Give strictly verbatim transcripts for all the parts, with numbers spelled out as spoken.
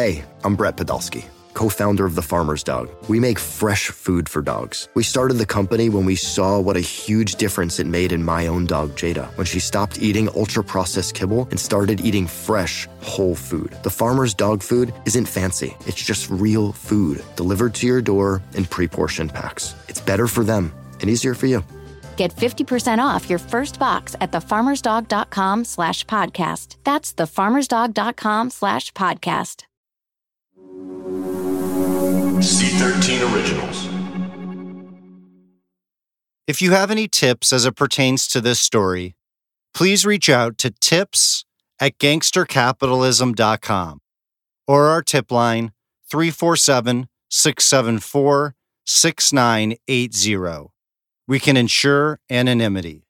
Hey, I'm Brett Podolsky, co-founder of The Farmer's Dog. We make fresh food for dogs. We started the company when we saw what a huge difference it made in my own dog, Jada, when she stopped eating ultra-processed kibble and started eating fresh, whole food. The Farmer's Dog food isn't fancy. It's just real food delivered to your door in pre-portioned packs. It's better for them and easier for you. Get fifty percent off your first box at thefarmersdog.com slash podcast. That's thefarmersdog.com slash podcast. C thirteen Originals. If you have any tips as it pertains to this story, please reach out to tips at gangster capitalism dot com or our tip line three four seven, six seven four, six nine eight zero. We can ensure anonymity.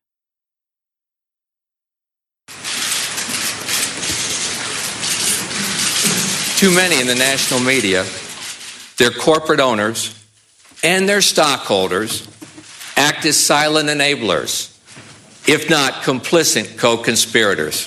Too many in the national media, their corporate owners, and their stockholders act as silent enablers, if not complicit co-conspirators.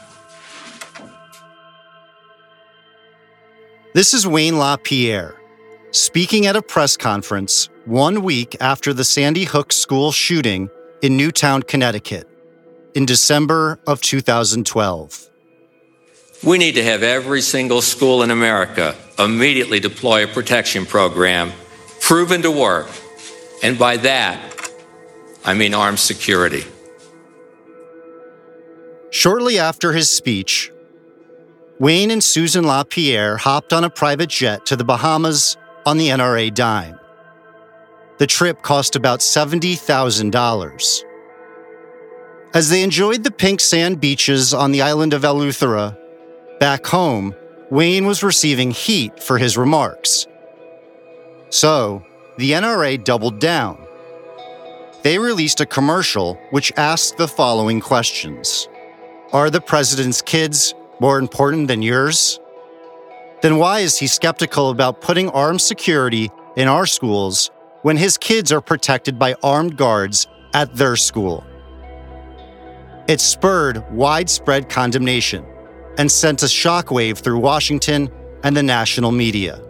This is Wayne LaPierre, speaking at a press conference one week after the Sandy Hook school shooting in Newtown, Connecticut, in December of two thousand twelve. We need to have every single school in America immediately deploy a protection program proven to work. And by that, I mean armed security. Shortly after his speech, Wayne and Susan LaPierre hopped on a private jet to the Bahamas on the N R A dime. The trip cost about seventy thousand dollars. As they enjoyed the pink sand beaches on the island of Eleuthera, back home, Wayne was receiving heat for his remarks. So, the N R A doubled down. They released a commercial which asked the following questions. Are the president's kids more important than yours? Then why is he skeptical about putting armed security in our schools when his kids are protected by armed guards at their school? It spurred widespread condemnation and sent a shockwave through Washington and the national media.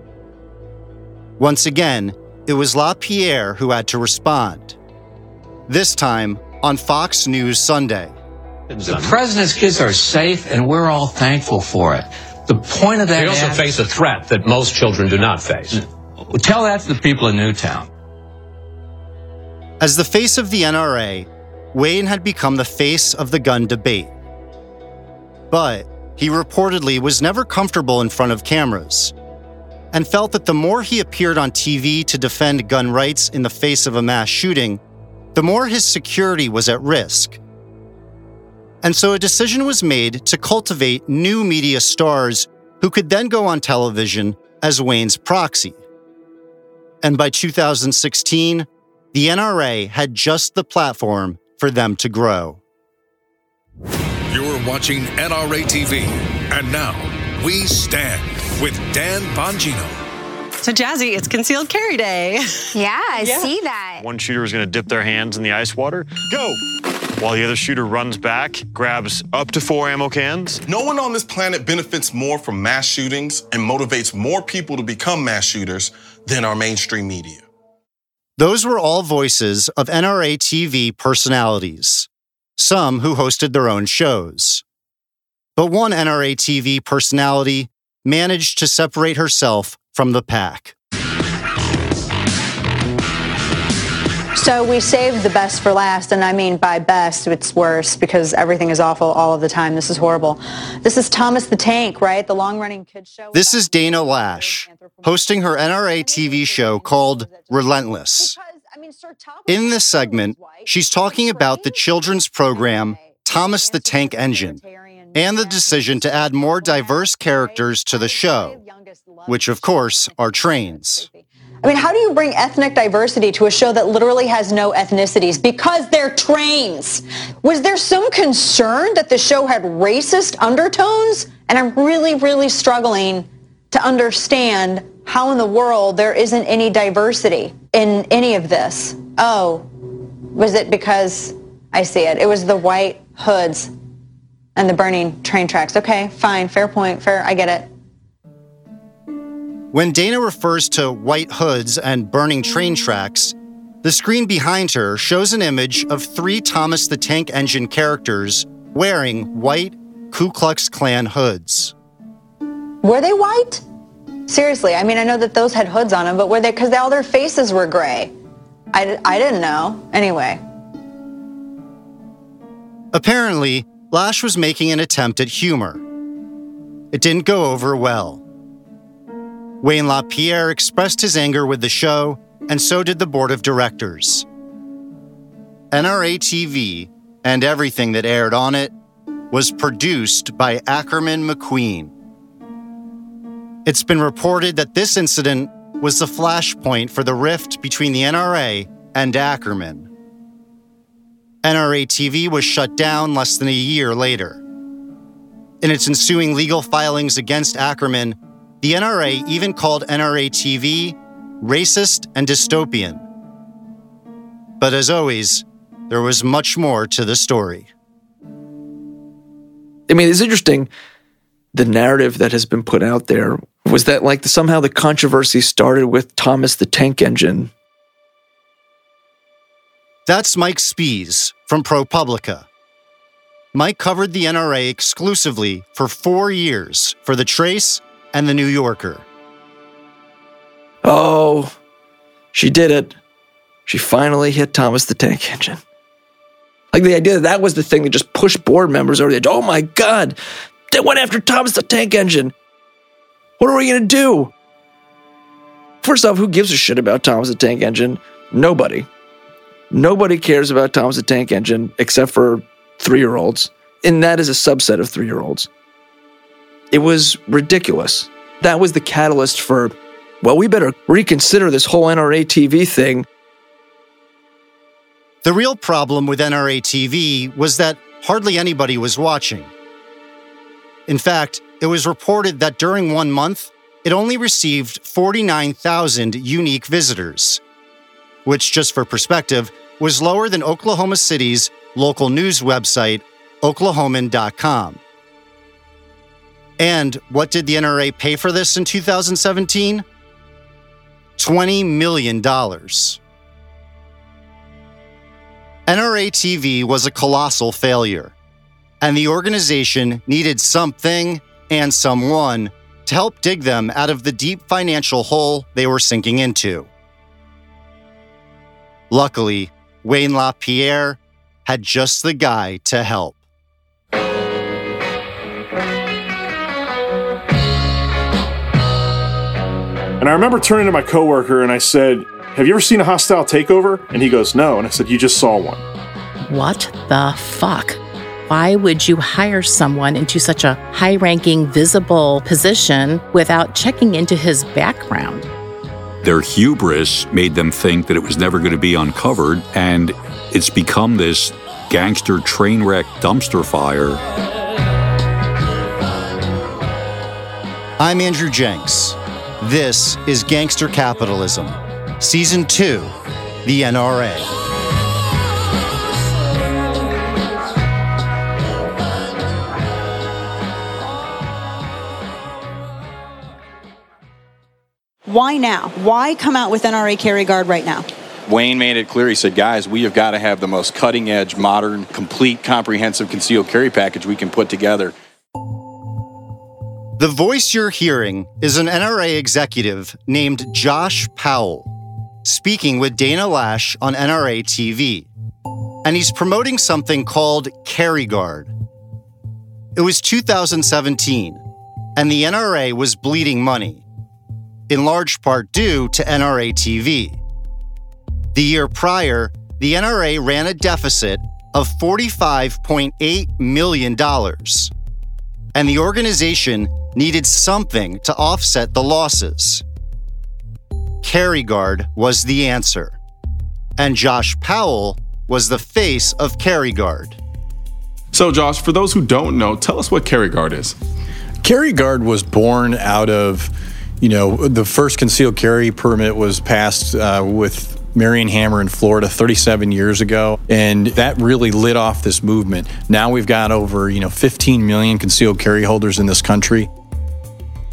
Once again, it was LaPierre who had to respond. This time on Fox News Sunday. The president's kids are safe, and we're all thankful for it. The point of that... They also ad- face a threat that most children do not face. Tell that to the people in Newtown. As the face of the N R A, Wayne had become the face of the gun debate. But he reportedly was never comfortable in front of cameras and felt that the more he appeared on T V to defend gun rights in the face of a mass shooting, the more his security was at risk. And so a decision was made to cultivate new media stars who could then go on television as Wayne's proxy. And by two thousand sixteen, the N R A had just the platform for them to grow. You're watching N R A T V, and now we stand with Dan Bongino. So, Jazzy, it's Concealed Carry Day. Yeah, I yeah. see that. One shooter is going to dip their hands in the ice water. Go! While the other shooter runs back, grabs up to four ammo cans. No one on this planet benefits more from mass shootings and motivates more people to become mass shooters than our mainstream media. Those were all voices of N R A T V personalities, some who hosted their own shows. But one N R A T V personality managed to separate herself from the pack. So we saved the best for last, and I mean by best, it's worse because everything is awful all of the time. This is horrible. This is Thomas the Tank, right? The long-running kids show. This is Dana Lash, hosting her N R A T V show called Relentless. In this segment, she's talking about the children's program Thomas the Tank Engine and the decision to add more diverse characters to the show, which of course are trains. I mean, how do you bring ethnic diversity to a show that literally has no ethnicities? Because they're trains. Was there some concern that the show had racist undertones? And I'm really, really struggling to understand how in the world there isn't any diversity in any of this. Oh, was it because, I see it, it was the white hoods and the burning train tracks. Okay, fine, fair point, fair, I get it. When Dana refers to white hoods and burning train tracks, the screen behind her shows an image of three Thomas the Tank Engine characters wearing white Ku Klux Klan hoods. Were they white? Seriously, I mean, I know that those had hoods on them, but were they, because all their faces were gray. I, I didn't know. Anyway. Apparently, Lash was making an attempt at humor. It didn't go over well. Wayne LaPierre expressed his anger with the show, and so did the board of directors. N R A T V, and everything that aired on it, was produced by Ackerman McQueen. It's been reported that this incident was the flashpoint for the rift between the N R A and Ackerman. N R A T V was shut down less than a year later. In its ensuing legal filings against Ackerman, the N R A even called N R A T V racist and dystopian. But as always, there was much more to the story. I mean, it's interesting, the narrative that has been put out there was that like somehow the controversy started with Thomas the Tank Engine. That's Mike Spies from ProPublica. Mike covered the N R A exclusively for four years for The Trace and The New Yorker. Oh, she did it. She finally hit Thomas the Tank Engine. Like the idea that that was the thing that just pushed board members over the edge. Oh my God, they went after Thomas the Tank Engine. What are we going to do? First off, who gives a shit about Thomas the Tank Engine? Nobody. Nobody cares about Thomas the Tank Engine except for three-year-olds. And that is a subset of three-year-olds. It was ridiculous. That was the catalyst for, well, we better reconsider this whole N R A T V thing. The real problem with N R A T V was that hardly anybody was watching. In fact, it was reported that during one month, it only received forty-nine thousand unique visitors, which, just for perspective, was lower than Oklahoma City's local news website, oklahoman dot com. And what did the N R A pay for this in two thousand seventeen? twenty million dollars. N R A T V was a colossal failure, and the organization needed something and someone to help dig them out of the deep financial hole they were sinking into. Luckily, Wayne LaPierre had just the guy to help. And I remember turning to my coworker and I said, "Have you ever seen a hostile takeover?" And he goes, "No." And I said, "You just saw one." What the fuck? Why would you hire someone into such a high-ranking, visible position without checking into his background? Their hubris made them think that it was never going to be uncovered, and it's become this gangster train wreck dumpster fire. I'm Andrew Jenks. This is Gangster Capitalism, Season two, The N R A. Why now? Why come out with N R A Carry Guard right now? Wayne made it clear. He said, guys, we have got to have the most cutting-edge, modern, complete, comprehensive concealed carry package we can put together. The voice you're hearing is an N R A executive named Josh Powell, speaking with Dana Lash on N R A T V. And he's promoting something called Carry Guard. It was two thousand seventeen, and the N R A was bleeding money, in large part due to N R A T V. The year prior, the N R A ran a deficit of forty-five point eight million dollars, and the organization needed something to offset the losses. Carry Guard was the answer, and Josh Powell was the face of Carry Guard. So, Josh, for those who don't know, tell us what Carry Guard is. Carry Guard was born out of, you know, the first concealed carry permit was passed uh, with Marion Hammer in Florida thirty-seven years ago, and that really lit off this movement. Now we've got over, you know, fifteen million concealed carry holders in this country.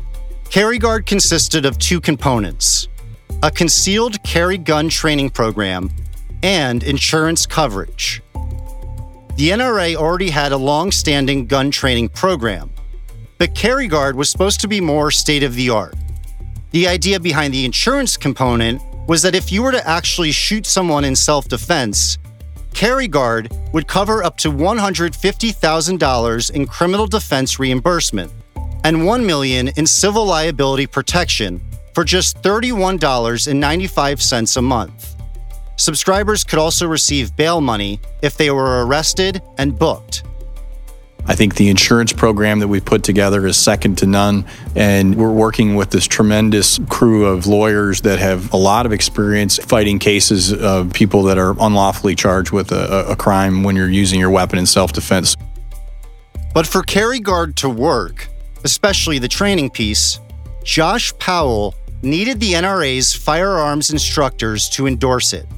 CarryGuard consisted of two components: a concealed carry gun training program and insurance coverage. The N R A already had a long-standing gun training program, but CarryGuard was supposed to be more state-of-the-art. The idea behind the insurance component was that if you were to actually shoot someone in self-defense, CarryGuard would cover up to one hundred fifty thousand dollars in criminal defense reimbursement and one million dollars in civil liability protection for just thirty-one dollars and ninety-five cents a month. Subscribers could also receive bail money if they were arrested and booked. I think the insurance program that we put together is second to none, and we're working with this tremendous crew of lawyers that have a lot of experience fighting cases of people that are unlawfully charged with a, a crime when you're using your weapon in self-defense. But for CarryGuard to work, especially the training piece, Josh Powell needed the N R A's firearms instructors to endorse it.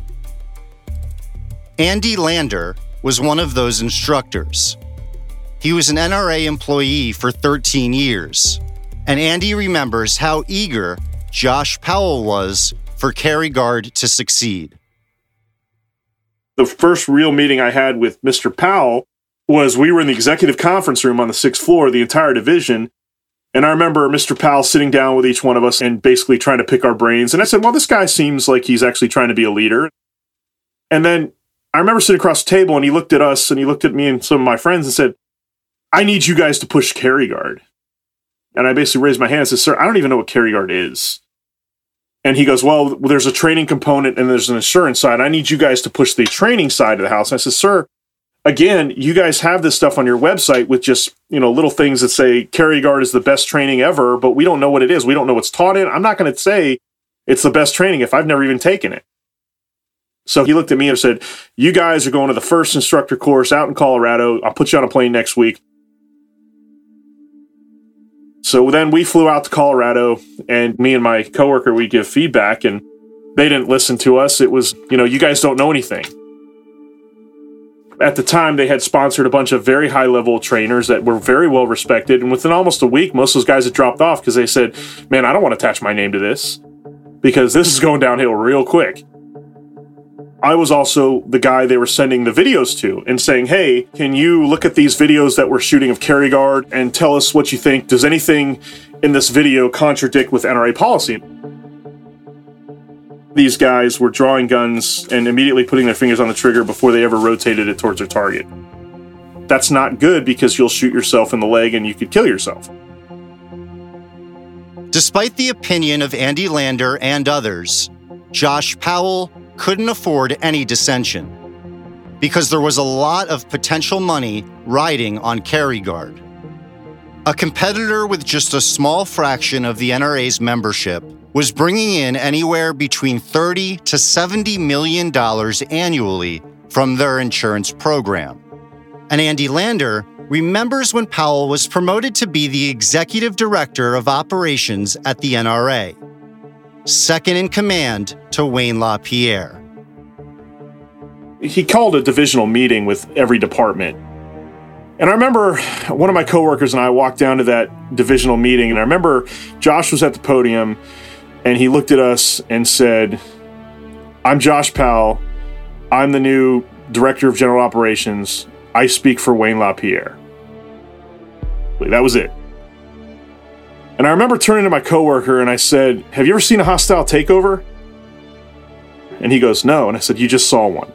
Andy Lander was one of those instructors. He was an N R A employee for thirteen years, and Andy remembers how eager Josh Powell was for CarryGuard to succeed. The first real meeting I had with Mister Powell was we were in the executive conference room on the sixth floor, the entire division, and I remember Mister Powell sitting down with each one of us and basically trying to pick our brains, and I said, well, this guy seems like he's actually trying to be a leader. And then I remember sitting across the table, and he looked at us, and he looked at me and some of my friends and said, I need you guys to push CarryGuard. And I basically raised my hand and said, sir, I don't even know what CarryGuard is. And he goes, well, there's a training component and there's an insurance side. I need you guys to push the training side of the house. And I said, sir, again, you guys have this stuff on your website with just, you know, little things that say CarryGuard is the best training ever, but we don't know what it is. We don't know what's taught in. I'm not going to say it's the best training if I've never even taken it. So he looked at me and said, you guys are going to the first instructor course out in Colorado. I'll put you on a plane next week. So then we flew out to Colorado, and me and my coworker, we give feedback, and they didn't listen to us. It was, you know, you guys don't know anything. At the time, they had sponsored a bunch of very high-level trainers that were very well respected, and within almost a week, most of those guys had dropped off because they said, man, I don't want to attach my name to this because this is going downhill real quick. I was also the guy they were sending the videos to and saying, hey, can you look at these videos that we're shooting of CarryGuard and tell us what you think? Does anything in this video contradict with N R A policy? These guys were drawing guns and immediately putting their fingers on the trigger before they ever rotated it towards their target. That's not good because you'll shoot yourself in the leg and you could kill yourself. Despite the opinion of Andy Lander and others, Josh Powell couldn't afford any dissension because there was a lot of potential money riding on CarryGuard. A competitor with just a small fraction of the N R A's membership was bringing in anywhere between thirty to seventy million dollars annually from their insurance program. And Andy Lander remembers when Powell was promoted to be the executive director of operations at the N R A, second in command to Wayne LaPierre. He called a divisional meeting with every department. And I remember one of my coworkers and I walked down to that divisional meeting, and I remember Josh was at the podium, and he looked at us and said, I'm Josh Powell. I'm the new director of general operations. I speak for Wayne LaPierre. That was it. And I remember turning to my coworker and I said, have you ever seen a hostile takeover? And he goes, no. And I said, you just saw one.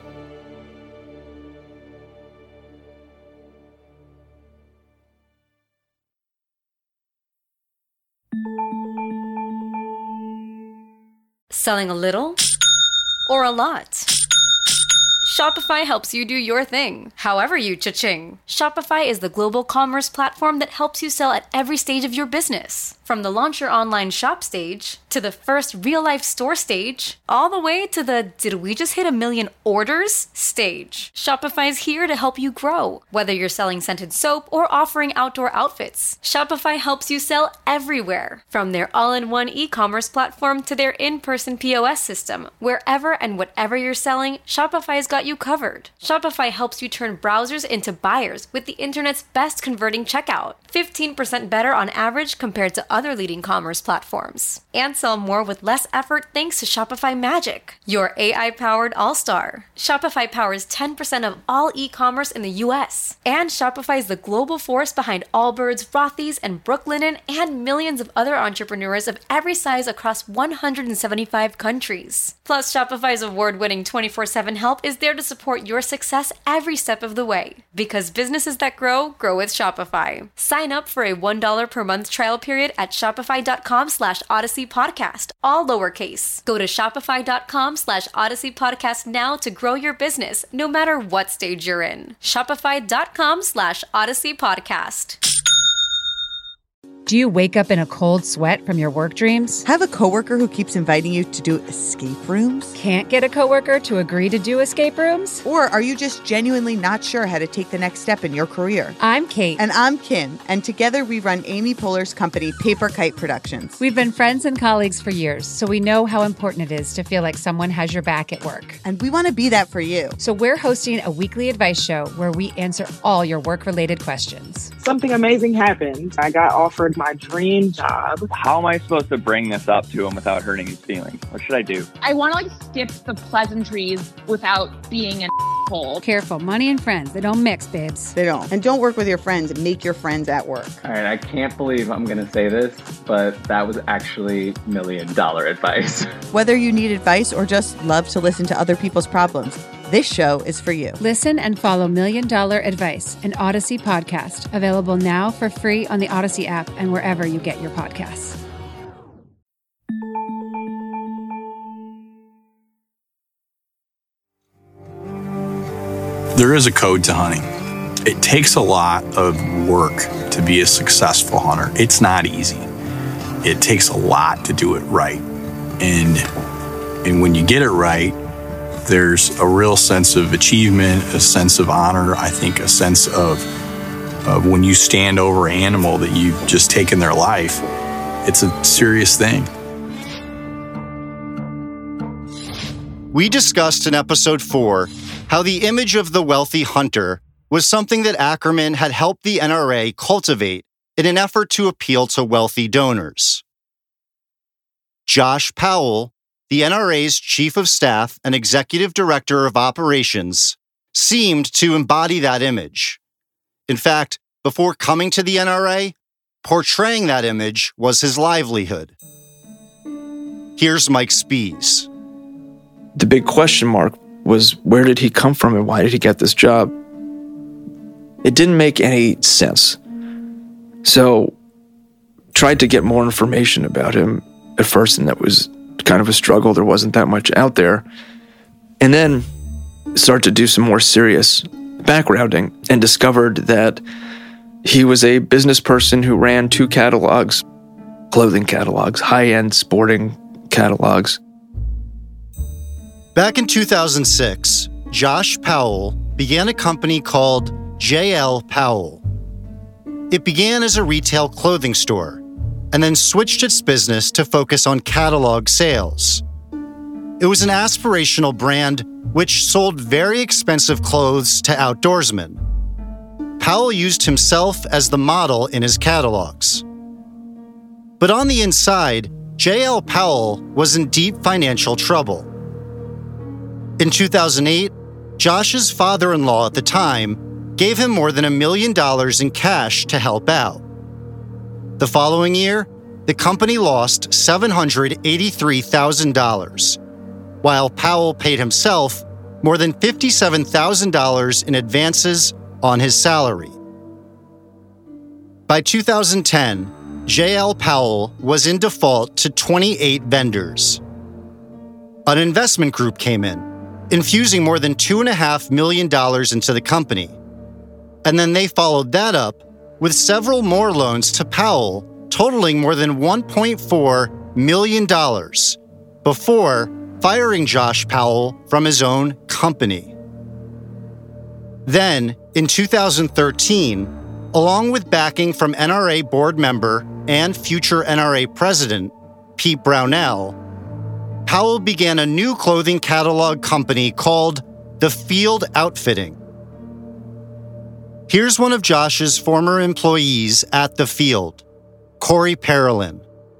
Selling a little or a lot? Shopify helps you do your thing, however you cha-ching. Shopify is the global commerce platform that helps you sell at every stage of your business. From the launch your online shop stage, to the first real-life store stage, all the way to the did we just hit a million orders stage. Shopify's here to help you grow. Whether you're selling scented soap or offering outdoor outfits, Shopify helps you sell everywhere. From their all-in-one e-commerce platform to their in-person P O S system, wherever and whatever you're selling, Shopify's got got you covered. Shopify helps you turn browsers into buyers with the internet's best converting checkout, fifteen percent better on average compared to other leading commerce platforms. And sell more with less effort thanks to Shopify Magic, your A I-powered all-star. Shopify powers ten percent of all e-commerce in the U S. And Shopify is the global force behind Allbirds, Rothy's, and Brooklinen, and millions of other entrepreneurs of every size across one hundred seventy-five countries. Plus, Shopify's award-winning twenty-four seven help is there to support your success every step of the way. Because businesses that grow, grow with Shopify. Sign up for a one dollar per month trial period at shopify.com slash Odyssey Podcast, all lowercase. Go to shopify.com slash Odyssey Podcast now to grow your business, no matter what stage you're in. Shopify.com slash Odyssey Podcast. Do you wake up in a cold sweat from your work dreams? Have a coworker who keeps inviting you to do escape rooms? Can't get a coworker to agree to do escape rooms? Or are you just genuinely not sure how to take the next step in your career? I'm Kate. And I'm Kim. And together we run Amy Poehler's company, Paper Kite Productions. We've been friends and colleagues for years, so we know how important it is to feel like someone has your back at work. And we want to be that for you. So we're hosting a weekly advice show where we answer all your work-related questions. Something amazing happened. I got offered my dream job. How am I supposed to bring this up to him without hurting his feelings? What should I do? I want to like skip the pleasantries without being an asshole. Careful, money and friends, they don't mix, babes. They don't. And don't work with your friends. Make your friends at work. All right, I can't believe I'm going to say this, but that was actually million dollar advice. Whether you need advice or just love to listen to other people's problems, this show is for you. Listen and follow Million Dollar Advice, an Odyssey podcast, available now for free on the Odyssey app and wherever you get your podcasts. There is a code to hunting. It takes a lot of work to be a successful hunter. It's not easy. It takes a lot to do it right. And, and when you get it right, there's a real sense of achievement, a sense of honor, I think a sense of, of when you stand over an animal that you've just taken their life, it's a serious thing. We discussed in episode four how the image of the wealthy hunter was something that Ackerman had helped the N R A cultivate in an effort to appeal to wealthy donors. Josh Powell, the N R A's chief of staff and executive director of operations, seemed to embody that image. In fact, before coming to the N R A, portraying that image was his livelihood. Here's Mike Spies. The big question mark was, where did he come from and why did he get this job? It didn't make any sense. So, tried to get more information about him at first, and that was kind of a struggle. There wasn't that much out there. And then started to do some more serious backgrounding and discovered that he was a business person who ran two catalogs, clothing catalogs, high-end sporting catalogs. Back in two thousand six, Josh Powell began a company called J L Powell. It began as a retail clothing store and then switched its business to focus on catalog sales. It was an aspirational brand which sold very expensive clothes to outdoorsmen. Powell used himself as the model in his catalogs. But on the inside, J L Powell was in deep financial trouble. In two thousand eight, Josh's father-in-law at the time gave him more than a million dollars in cash to help out. The following year, the company lost seven hundred eighty-three thousand dollars, while Powell paid himself more than fifty-seven thousand dollars in advances on his salary. By two thousand ten, J L Powell was in default to twenty-eight vendors. An investment group came in, infusing more than two point five million dollars into the company. And then they followed that up with several more loans to Powell, totaling more than one point four million dollars, before firing Josh Powell from his own company. Then, in two thousand thirteen, along with backing from N R A board member and future N R A president, Pete Brownell, Powell began a new clothing catalog company called the Field Outfitting. Here's one of Josh's former employees at the Field, Corey Parolin.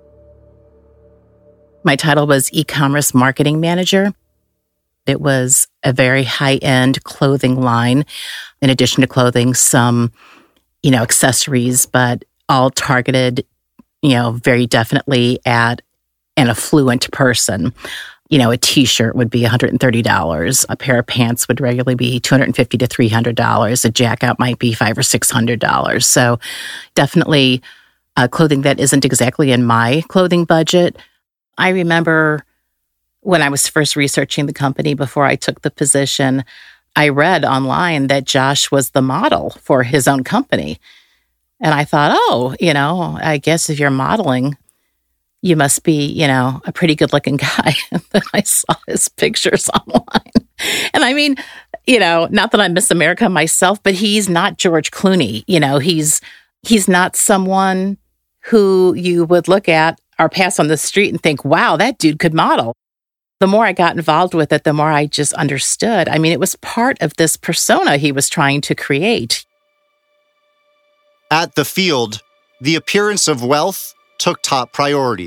My title was e-commerce marketing manager. It was a very high-end clothing line. In addition to clothing, some, you know, accessories, but all targeted, you know, very definitely at an affluent person. You know, a t-shirt would be one hundred thirty dollars. A pair of pants would regularly be two hundred fifty dollars to three hundred dollars. A jacket might be five hundred dollars or six hundred dollars. So definitely uh, clothing that isn't exactly in my clothing budget. I remember when I was first researching the company before I took the position, I read online that Josh was the model for his own company. And I thought, oh, you know, I guess if you're modeling, you must be, you know, a pretty good looking guy. And then I saw his pictures online. And I mean, you know, not that I miss America myself, but he's not George Clooney. You know, he's he's not someone who you would look at or pass on the street and think, wow, that dude could model. The more I got involved with it, the more I just understood. I mean, it was part of this persona he was trying to create. At the Field, the appearance of wealth took top priority.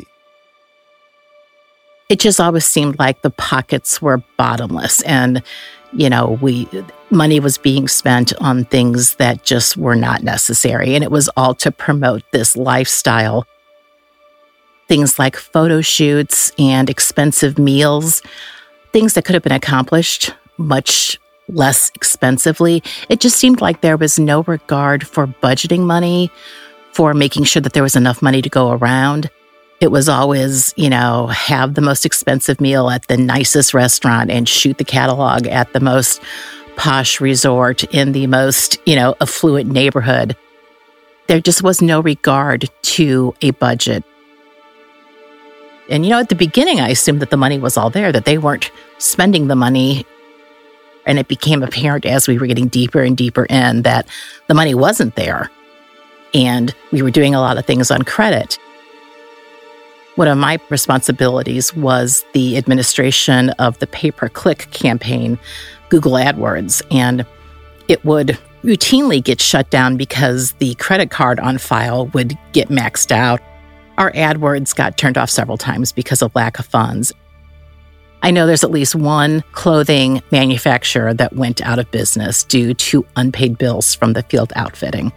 It just always seemed like the pockets were bottomless, and, you know, we money was being spent on things that just were not necessary, and it was all to promote this lifestyle. Things like photo shoots and expensive meals, things that could have been accomplished much less expensively. It just seemed like there was no regard for budgeting money, for making sure that there was enough money to go around. It was always, you know, have the most expensive meal at the nicest restaurant and shoot the catalog at the most posh resort in the most, you know, affluent neighborhood. There just was no regard to a budget. And, you know, at the beginning, I assumed that the money was all there, that they weren't spending the money. And it became apparent as we were getting deeper and deeper in that the money wasn't there. And we were doing a lot of things on credit. One of my responsibilities was the administration of the pay-per-click campaign, Google AdWords. And it would routinely get shut down because the credit card on file would get maxed out. Our AdWords got turned off several times because of lack of funds. I know there's at least one clothing manufacturer that went out of business due to unpaid bills from the Field Outfitting.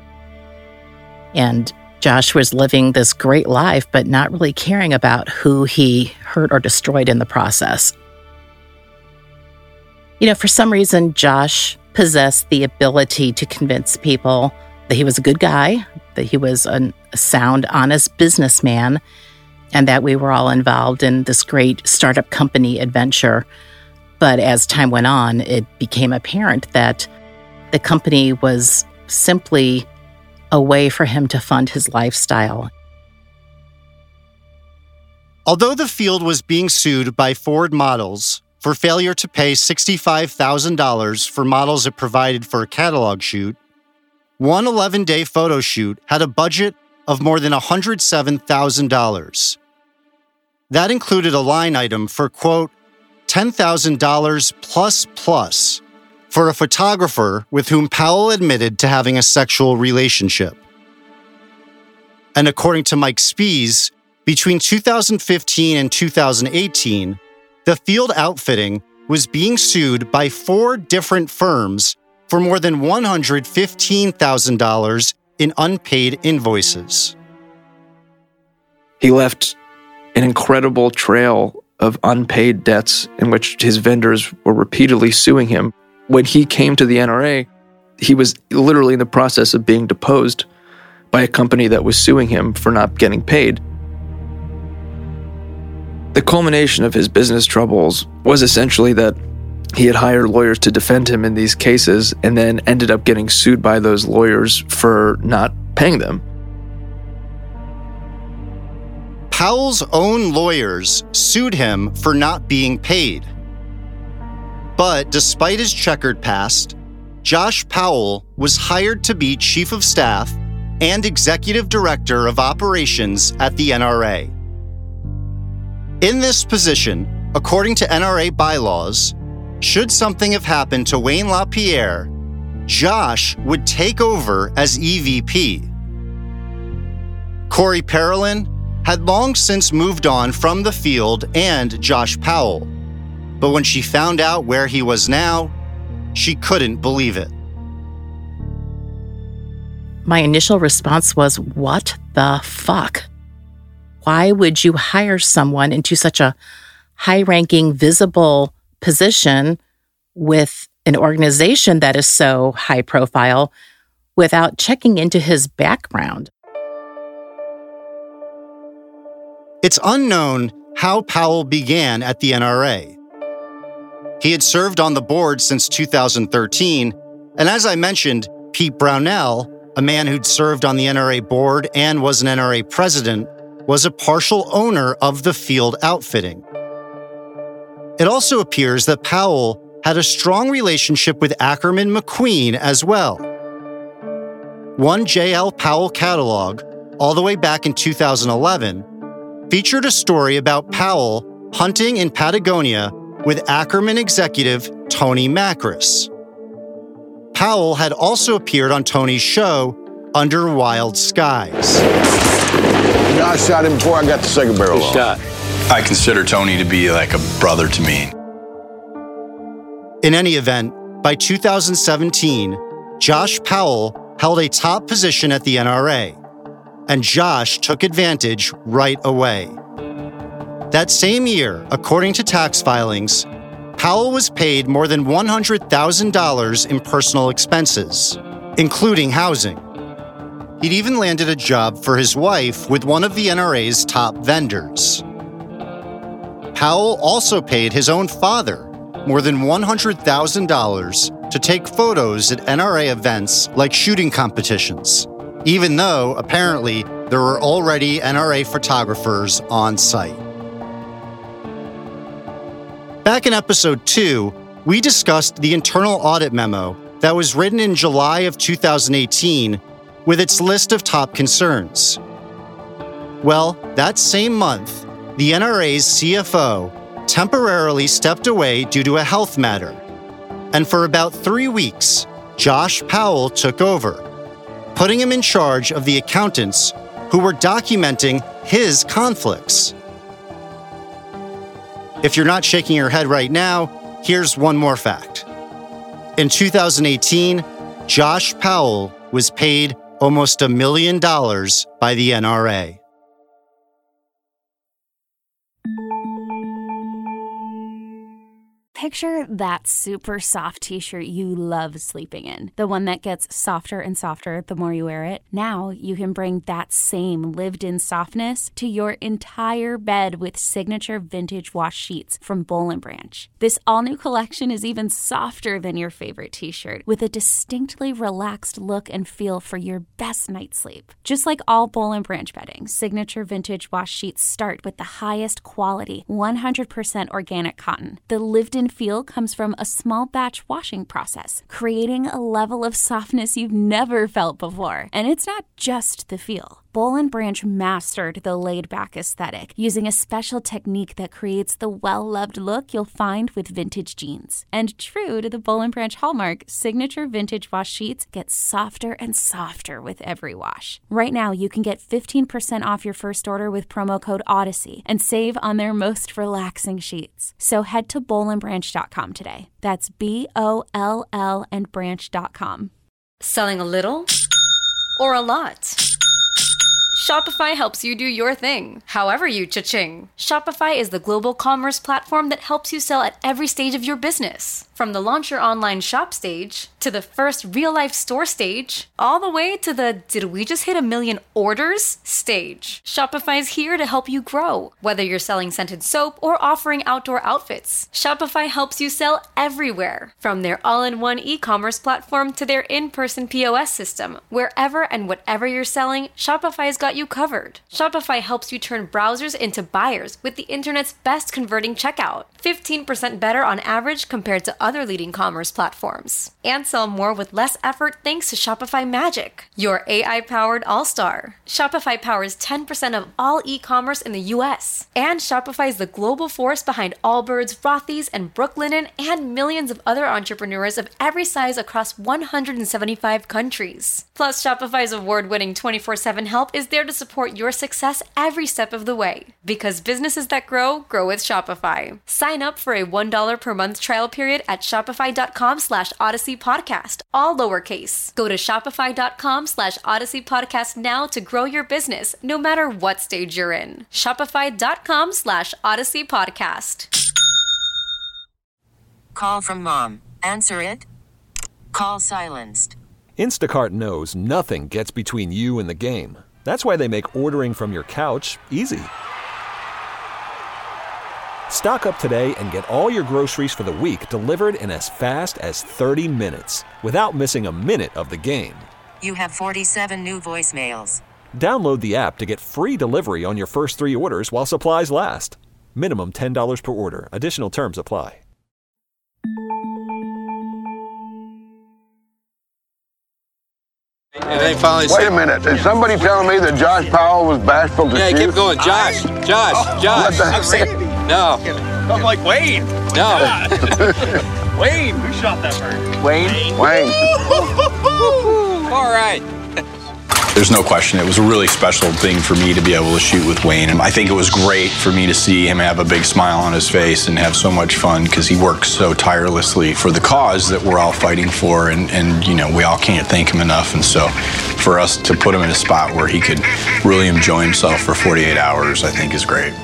And Josh was living this great life, but not really caring about who he hurt or destroyed in the process. You know, for some reason, Josh possessed the ability to convince people that he was a good guy, that he was an, a sound, honest businessman, and that we were all involved in this great startup company adventure. But as time went on, it became apparent that the company was simply a way for him to fund his lifestyle. Although the Field was being sued by Ford Models for failure to pay sixty-five thousand dollars for models it provided for a catalog shoot, one eleven-day photo shoot had a budget of more than one hundred seven thousand dollars. That included a line item for, quote, ten thousand dollars plus plus for a photographer with whom Powell admitted to having a sexual relationship. And according to Mike Spies, between two thousand fifteen and two thousand eighteen, the Field Outfitting was being sued by four different firms for more than one hundred fifteen thousand dollars in unpaid invoices. He left an incredible trail of unpaid debts in which his vendors were repeatedly suing him. When he came to the N R A, he was literally in the process of being deposed by a company that was suing him for not getting paid. The culmination of his business troubles was essentially that he had hired lawyers to defend him in these cases and then ended up getting sued by those lawyers for not paying them. Powell's own lawyers sued him for not being paid. But despite his checkered past, Josh Powell was hired to be Chief of Staff and Executive Director of Operations at the N R A. In this position, according to N R A bylaws, should something have happened to Wayne LaPierre, Josh would take over as E V P. Corey Parolin had long since moved on from the field and Josh Powell, but when she found out where he was now, she couldn't believe it. My initial response was, what the fuck? Why would you hire someone into such a high-ranking, visible position with an organization that is so high profile without checking into his background? It's unknown how Powell began at the N R A. He had served on the board since two thousand thirteen, and as I mentioned, Pete Brownell, a man who'd served on the N R A board and was an N R A president, was a partial owner of the field outfitting. It also appears that Powell had a strong relationship with Ackerman McQueen as well. One J L Powell catalog, all the way back in two thousand eleven, featured a story about Powell hunting in Patagonia with Ackerman executive Tony Makris. Powell had also appeared on Tony's show, Under Wild Skies. I shot him before I got the second barrel off. Shot. I consider Tony to be like a brother to me. In any event, by two thousand seventeen, Josh Powell held a top position at the N R A, and Josh took advantage right away. That same year, according to tax filings, Powell was paid more than one hundred thousand dollars in personal expenses, including housing. He'd even landed a job for his wife with one of the N R A's top vendors. Powell also paid his own father more than one hundred thousand dollars to take photos at N R A events like shooting competitions, even though, apparently, there were already N R A photographers on site. Back in episode two, we discussed the internal audit memo that was written in July of two thousand eighteen with its list of top concerns. Well, that same month, the N R A's C F O temporarily stepped away due to a health matter, and for about three weeks, Josh Powell took over, putting him in charge of the accountants who were documenting his conflicts. If you're not shaking your head right now, here's one more fact. In two thousand eighteen, Josh Powell was paid almost a million dollars by the N R A. Picture that super soft t-shirt you love sleeping in, the one that gets softer and softer the more you wear it. Now you can bring that same lived-in softness to your entire bed with signature vintage wash sheets from Boll and Branch. This all-new collection is even softer than your favorite t-shirt, with a distinctly relaxed look and feel for your best night's sleep. Just like all Boll and Branch bedding, signature vintage wash sheets start with the highest quality, one hundred percent organic cotton. The lived-in feel comes from a small batch washing process, creating a level of softness you've never felt before. And it's not just the feel. Boll and Branch mastered the laid-back aesthetic using a special technique that creates the well-loved look you'll find with vintage jeans. And true to the Boll and Branch hallmark, signature vintage wash sheets get softer and softer with every wash. Right now, you can get fifteen percent off your first order with promo code Odyssey and save on their most relaxing sheets. So head to boll and branch dot com today. That's B O L L and branch dot com. Selling a little or a lot? Shopify helps you do your thing, however you cha-ching. Shopify is the global commerce platform that helps you sell at every stage of your business. From the launch your online shop stage, to the first real-life store stage, all the way to the did we just hit a million orders stage. Shopify's here to help you grow. Whether you're selling scented soap or offering outdoor outfits, Shopify helps you sell everywhere. From their all-in-one e-commerce platform to their in-person P O S system, wherever and whatever you're selling, Shopify's got got you covered. Shopify helps you turn browsers into buyers with the internet's best converting checkout, fifteen percent better on average compared to other leading commerce platforms. And sell more with less effort thanks to Shopify Magic, your A I-powered all-star. Shopify powers ten percent of all e-commerce in the U S. And Shopify is the global force behind Allbirds, Rothy's, and Brooklinen, and millions of other entrepreneurs of every size across one hundred seventy-five countries. Plus, Shopify's award-winning twenty-four seven help is there to support your success every step of the way. Because businesses that grow, grow with Shopify. Sign up for a one dollar per month trial period at shopify.com slash Odyssey Podcast, all lowercase. Go to shopify.com slash Odyssey Podcast now to grow your business, no matter what stage you're in. Shopify.com slash Odyssey Podcast. Call from mom. Answer it. Call silenced. Instacart knows nothing gets between you and the game. That's why they make ordering from your couch easy. Stock up today and get all your groceries for the week delivered in as fast as thirty minutes without missing a minute of the game. You have forty-seven new voicemails. Download the app to get free delivery on your first three orders while supplies last. Minimum ten dollars per order. Additional terms apply. And they finally Wait said, a minute. Is somebody telling me that Josh Powell was bashful to Yeah, shoot? keep going. Josh. Josh. Oh, Josh. What the heck? No. I'm like, Wayne. No. Wayne. Who shot that bird? Wayne. Wayne. All right. There's no question. It was a really special thing for me to be able to shoot with Wayne. And I think it was great for me to see him have a big smile on his face and have so much fun because he works so tirelessly for the cause that we're all fighting for. And, and, you know, we all can't thank him enough. And so for us to put him in a spot where he could really enjoy himself for forty-eight hours, I think is great.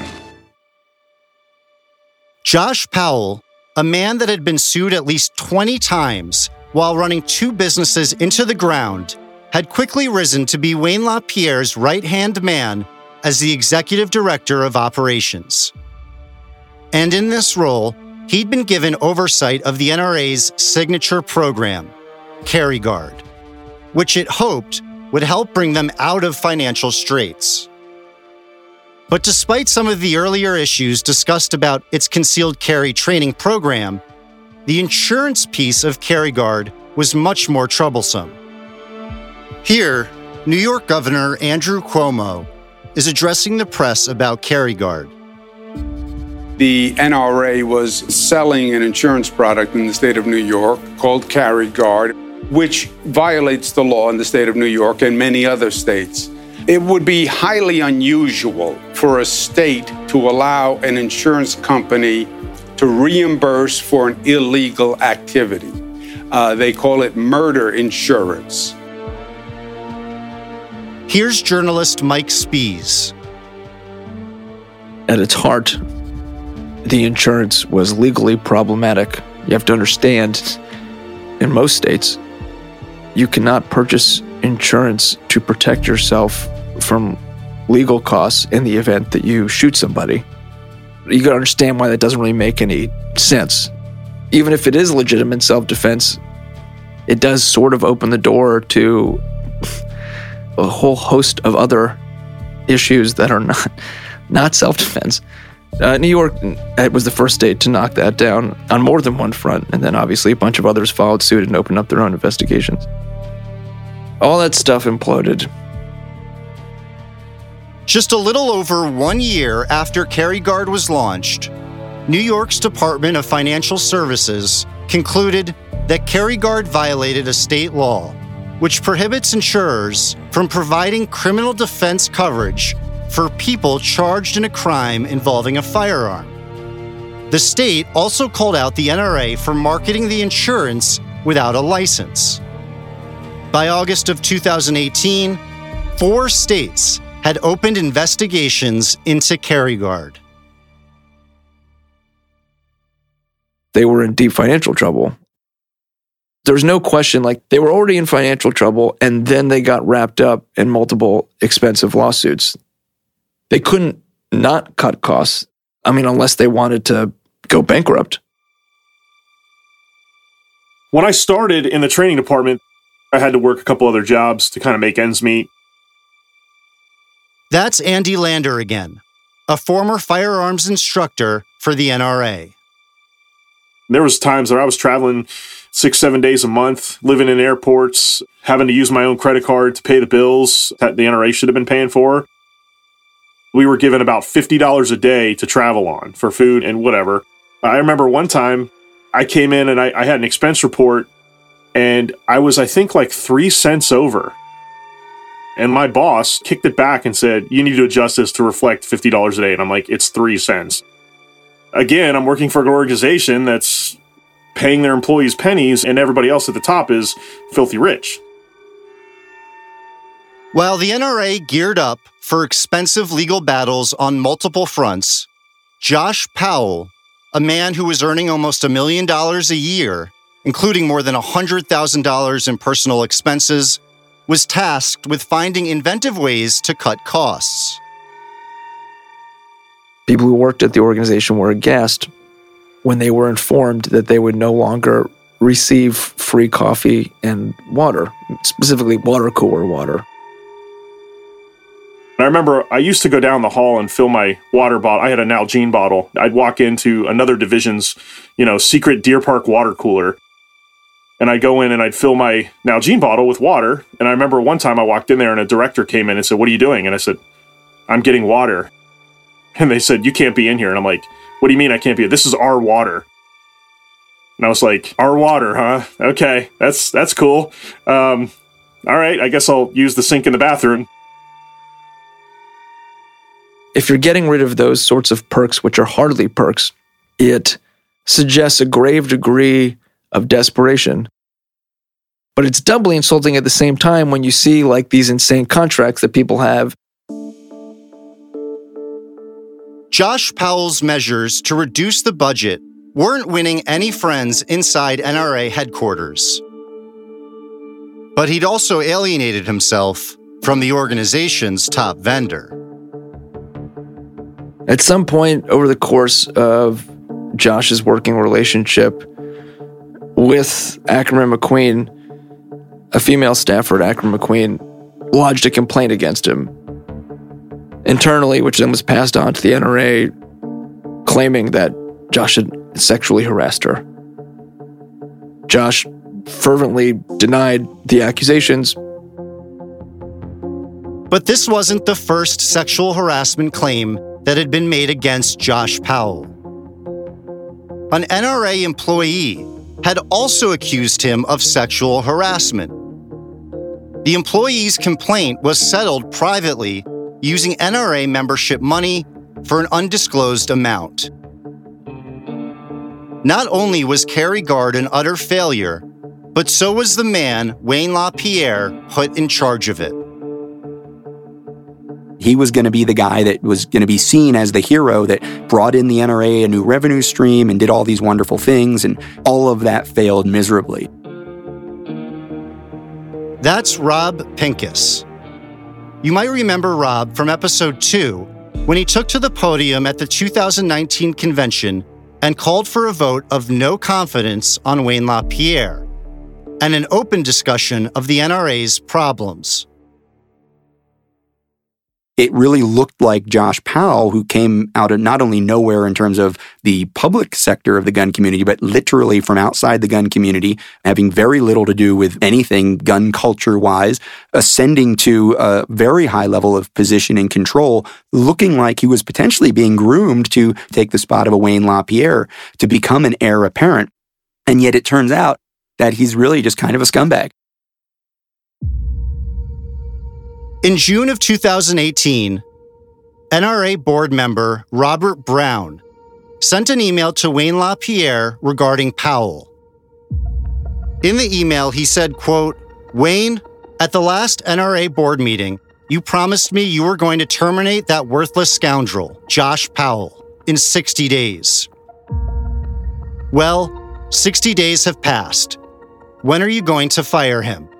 Josh Powell, a man that had been sued at least twenty times while running two businesses into the ground, had quickly risen to be Wayne LaPierre's right-hand man as the executive director of operations. And in this role, he'd been given oversight of the N R A's signature program, Carry Guard, which it hoped would help bring them out of financial straits. But despite some of the earlier issues discussed about its concealed carry training program, the insurance piece of Carry Guard was much more troublesome. Here, New York Governor Andrew Cuomo is addressing the press about Carry Guard. The N R A was selling an insurance product in the state of New York called Carry Guard, which violates the law in the state of New York and many other states. It would be highly unusual for a state to allow an insurance company to reimburse for an illegal activity. Uh, they call it murder insurance. Here's journalist Mike Spies. At its heart, the insurance was legally problematic. You have to understand, in most states, you cannot purchase insurance to protect yourself from legal costs in the event that you shoot somebody. You gotta understand why that doesn't really make any sense. Even if it is legitimate self-defense, it does sort of open the door to a whole host of other issues that are not not self-defense. Uh, New York was the first state to knock that down on more than one front, and then obviously a bunch of others followed suit and opened up their own investigations. All that stuff imploded. Just a little over one year after Carry Guard was launched, New York's Department of Financial Services concluded that Carry Guard violated a state law which prohibits insurers from providing criminal defense coverage for people charged in a crime involving a firearm. The state also called out the N R A for marketing the insurance without a license. By August of two thousand eighteen, four states had opened investigations into Carry Guard. They were in deep financial trouble. There's no question, like, they were already in financial trouble, and then they got wrapped up in multiple expensive lawsuits. They couldn't not cut costs. I mean, unless they wanted to go bankrupt. When I started in the training department, I had to work a couple other jobs to kind of make ends meet. That's Andy Lander again, a former firearms instructor for the N R A. There was times where I was traveling six, seven days a month, living in airports, having to use my own credit card to pay the bills that the N R A should have been paying for. We were given about fifty dollars a day to travel on for food and whatever. I remember one time I came in and I, I had an expense report and I was, I think, like three cents over. And my boss kicked it back and said, you need to adjust this to reflect fifty dollars a day. And I'm like, it's three cents. Again, I'm working for an organization that's paying their employees pennies and everybody else at the top is filthy rich. While the N R A geared up for expensive legal battles on multiple fronts, Josh Powell, a man who was earning almost a million dollars a year, including more than one hundred thousand dollars in personal expenses, was tasked with finding inventive ways to cut costs. People who worked at the organization were aghast when they were informed that they would no longer receive free coffee and water, specifically water cooler water. I remember I used to go down the hall and fill my water bottle. I had an Nalgene bottle. I'd walk into another division's, you know, secret Deer Park water cooler. And I'd go in and I'd fill my Nalgene bottle with water. And I remember one time I walked in there and a director came in and said, what are you doing? And I said, I'm getting water. And they said, you can't be in here. And I'm like, what do you mean I can't be? This is our water. And I was like, our water, huh? Okay, that's that's cool. Um, all right, I guess I'll use the sink in the bathroom. If you're getting rid of those sorts of perks, which are hardly perks, it suggests a grave degree of desperation. But it's doubly insulting at the same time when you see like these insane contracts that people have. Josh Powell's measures to reduce the budget weren't winning any friends inside N R A headquarters. But he'd also alienated himself from the organization's top vendor. At some point over the course of Josh's working relationship with Ackerman McQueen, a female staffer at Ackerman McQueen lodged a complaint against him internally, which then was passed on to the N R A, claiming that Josh had sexually harassed her. Josh fervently denied the accusations. But this wasn't the first sexual harassment claim that had been made against Josh Powell. An N R A employee had also accused him of sexual harassment. The employee's complaint was settled privately using N R A membership money for an undisclosed amount. Not only was Kerry Gard an utter failure, but so was the man Wayne LaPierre put in charge of it. He was going to be the guy that was going to be seen as the hero that brought in the N R A a new revenue stream and did all these wonderful things, and all of that failed miserably. That's Rob Pincus. You might remember Rob from episode two, when he took to the podium at the two thousand nineteen convention and called for a vote of no confidence on Wayne LaPierre and an open discussion of the N R A's problems. It really looked like Josh Powell, who came out of not only nowhere in terms of the public sector of the gun community, but literally from outside the gun community, having very little to do with anything gun culture-wise, ascending to a very high level of position and control, looking like he was potentially being groomed to take the spot of a Wayne LaPierre, to become an heir apparent. And yet it turns out that he's really just kind of a scumbag. In June of two thousand eighteen, N R A board member Robert Brown sent an email to Wayne LaPierre regarding Powell. In the email, he said, quote, "Wayne, at the last N R A board meeting, you promised me you were going to terminate that worthless scoundrel, Josh Powell, in sixty days. Well, sixty days have passed. When are you going to fire him?"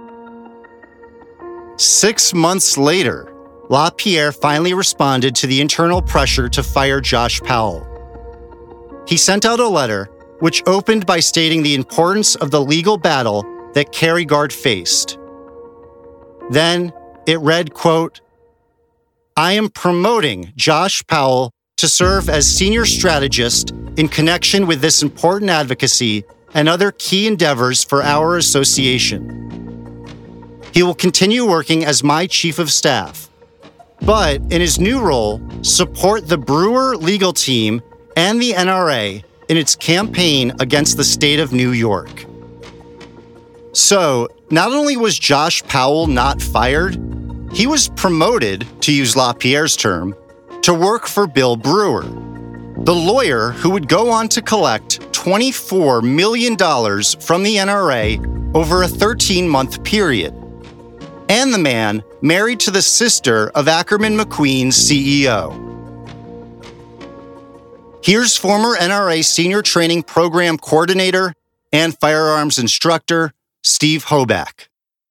Six months later, LaPierre finally responded to the internal pressure to fire Josh Powell. He sent out a letter which opened by stating the importance of the legal battle that Kerry Gard faced. Then it read, quote, I am promoting Josh Powell to serve as senior strategist in connection with this important advocacy and other key endeavors for our association. He will continue working as my chief of staff, but in his new role, support the Brewer legal team and the N R A in its campaign against the state of New York. So, not only was Josh Powell not fired, he was promoted, to use LaPierre's term, to work for Bill Brewer, the lawyer who would go on to collect twenty-four million dollars from the N R A over a thirteen-month period, and the man married to the sister of Ackerman McQueen's C E O. Here's former N R A Senior Training Program Coordinator and Firearms Instructor, Steve Hoback.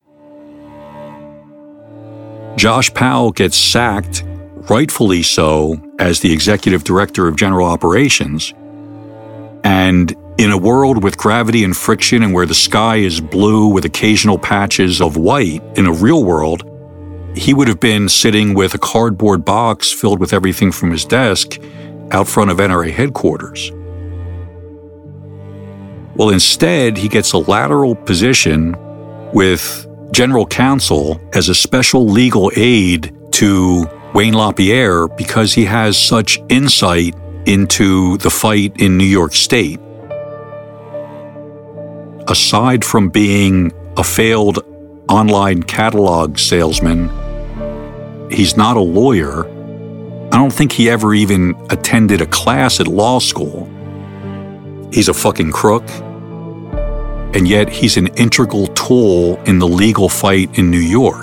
Josh Powell gets sacked, rightfully so, as the Executive Director of General Operations. And in a world with gravity and friction and where the sky is blue with occasional patches of white, in a real world, he would have been sitting with a cardboard box filled with everything from his desk out front of N R A headquarters. Well, instead, he gets a lateral position with General Counsel as a special legal aid to Wayne LaPierre because he has such insight into the fight in New York State. Aside from being a failed online catalog salesman, he's not a lawyer. I don't think he ever even attended a class at law school. He's a fucking crook. And yet he's an integral tool in the legal fight in New York.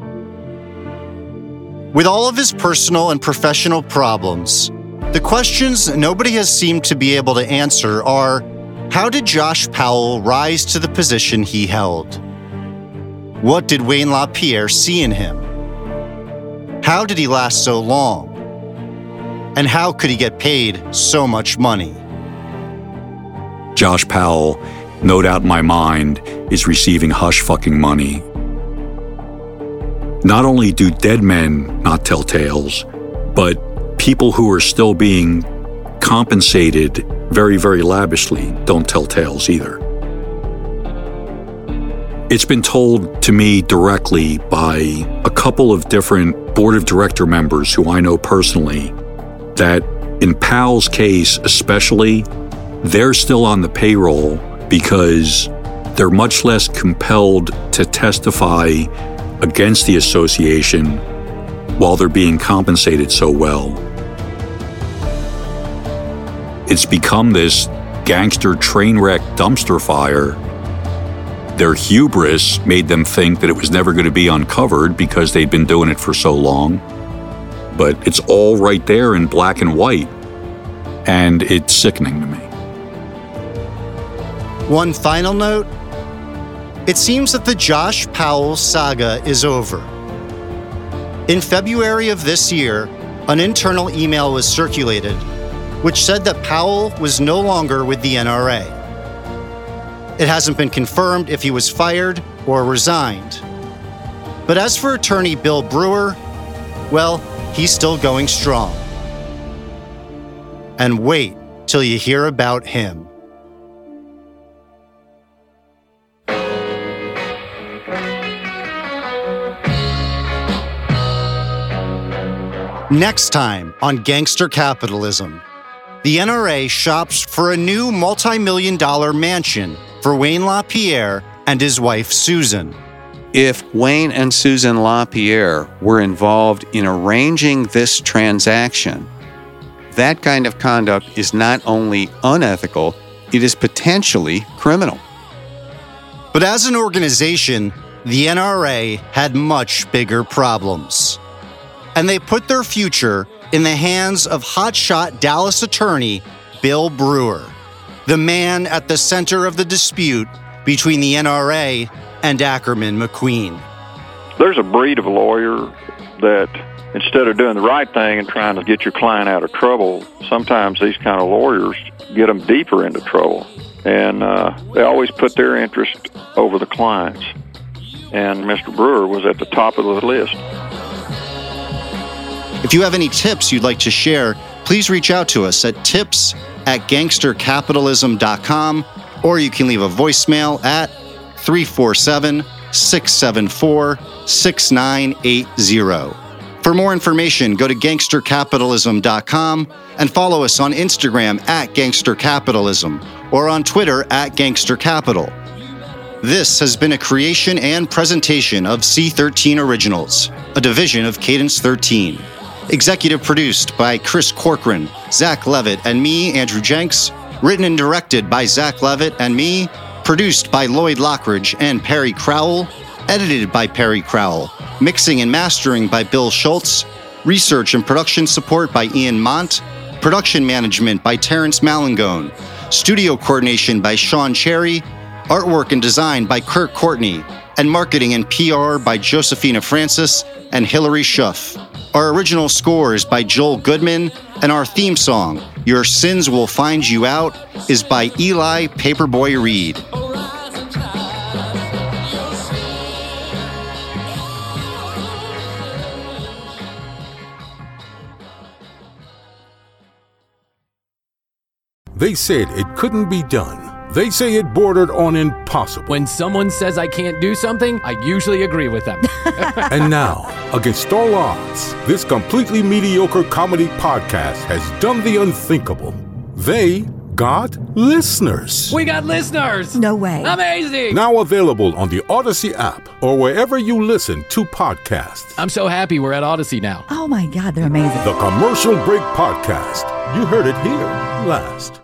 With all of his personal and professional problems, the questions nobody has seemed to be able to answer are, how did Josh Powell rise to the position he held? What did Wayne LaPierre see in him? How did he last so long? And how could he get paid so much money? Josh Powell, no doubt in my mind, is receiving hush fucking money. Not only do dead men not tell tales, but people who are still being compensated very, very lavishly don't tell tales either. It's been told to me directly by a couple of different board of director members who I know personally that in Powell's case especially, they're still on the payroll because they're much less compelled to testify against the association while they're being compensated so well. It's become this gangster train wreck dumpster fire. Their hubris made them think that it was never going to be uncovered because they'd been doing it for so long. But it's all right there in black and white, and it's sickening to me. One final note. It seems that the Josh Powell saga is over. In February of this year, an internal email was circulated which said that Powell was no longer with the N R A. It hasn't been confirmed if he was fired or resigned. But as for attorney Bill Brewer, well, he's still going strong. And wait till you hear about him. Next time on Gangster Capitalism, the N R A shops for a new multi-million dollar mansion for Wayne LaPierre and his wife, Susan. If Wayne and Susan LaPierre were involved in arranging this transaction, that kind of conduct is not only unethical, it is potentially criminal. But as an organization, the N R A had much bigger problems. And they put their future in the hands of hotshot Dallas attorney Bill Brewer, the man at the center of the dispute between the N R A and Ackerman McQueen. There's a breed of lawyer that instead of doing the right thing and trying to get your client out of trouble, sometimes these kind of lawyers get them deeper into trouble. And uh, they always put their interest over the client's. And Mister Brewer was at the top of the list. If you have any tips you'd like to share, please reach out to us at tips at gangster capitalism dot com, or you can leave a voicemail at three four seven, six seven four, six nine eight zero. For more information, go to gangster capitalism dot com and follow us on Instagram at gangstercapitalism or on Twitter at gangstercapital. This has been a creation and presentation of C thirteen Originals, a division of Cadence thirteen. Executive produced by Chris Corcoran, Zach Levitt, and me, Andrew Jenks. Written and directed by Zach Levitt and me. Produced by Lloyd Lockridge and Perry Crowell. Edited by Perry Crowell. Mixing and mastering by Bill Schultz. Research and production support by Ian Mont. Production management by Terrence Malangone. Studio coordination by Sean Cherry. Artwork and design by Kirk Courtney. And marketing and P R by Josephina Francis and Hillary Schuff. Our original score is by Joel Goodman, and our theme song, Your Sins Will Find You Out, is by Eli Paperboy Reed. They said it couldn't be done. They say it bordered on impossible. When someone says I can't do something, I usually agree with them. And now, against all odds, this completely mediocre comedy podcast has done the unthinkable. They got listeners. We got listeners! No way. Amazing! Now available on the Odyssey app or wherever you listen to podcasts. I'm so happy we're at Odyssey now. Oh my God, they're amazing. The Commercial Break Podcast. You heard it here last.